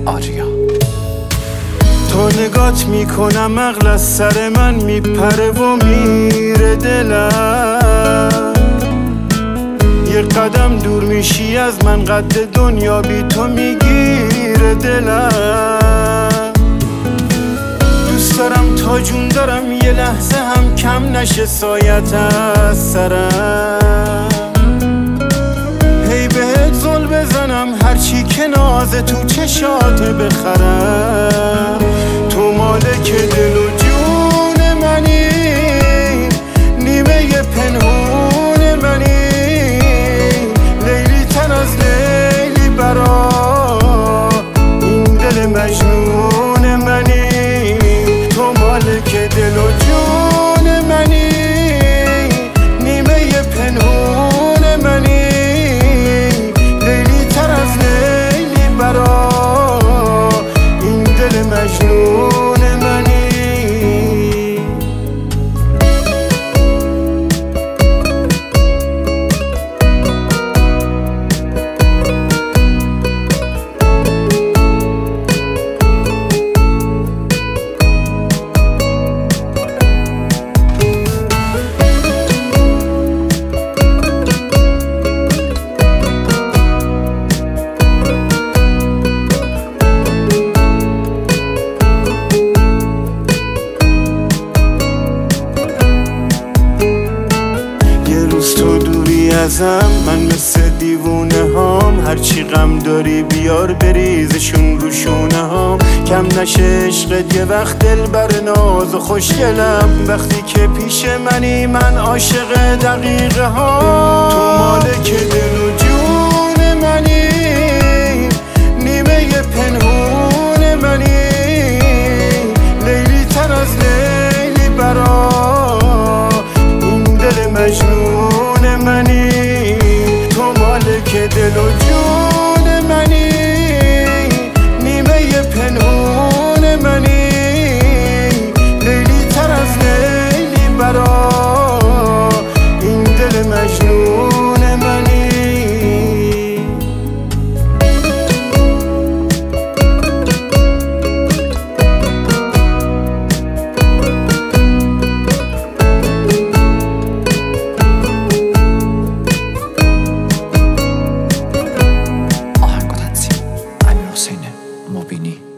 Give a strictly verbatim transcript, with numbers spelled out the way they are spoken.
آریا. تا نگات میکنم عقل از سر من میپره و میره دلم، یه قدم دور میشی از من قد دنیا بی تو میگیره دلم. دوست دارم تا جون دارم یه لحظه هم کم نشه سایت از سرم، هی بهت زل بزنم هرچی که ناز تو چشات بخرم. تو مالک دل و جون منی، نیمه ی پنهون منی، لیلی تر از لیلی برا این دل مجنون منی. تو مالک دل و جون منی، نیمه ی پنهون منی، لیلی تر از لیلی برا این دل مجنون منی. ازم من مثل دیوونه هام، هرچی غم داری بیار بریزشون رو شونه هام. کم نشه عشقت یه وقت دل بر ناز و خوشگلم، وقتی که پیش منی من عاشق دقیقه ها. تو مالک دل و جون منی، نیمه ی پنهون منی، لیلی تر از لیلی برا این دل مجنون منی. که دل و جون منی، نیمه ی پنهون منی، لیلی تر از لیلی برا این دل مجنون منی. مبینی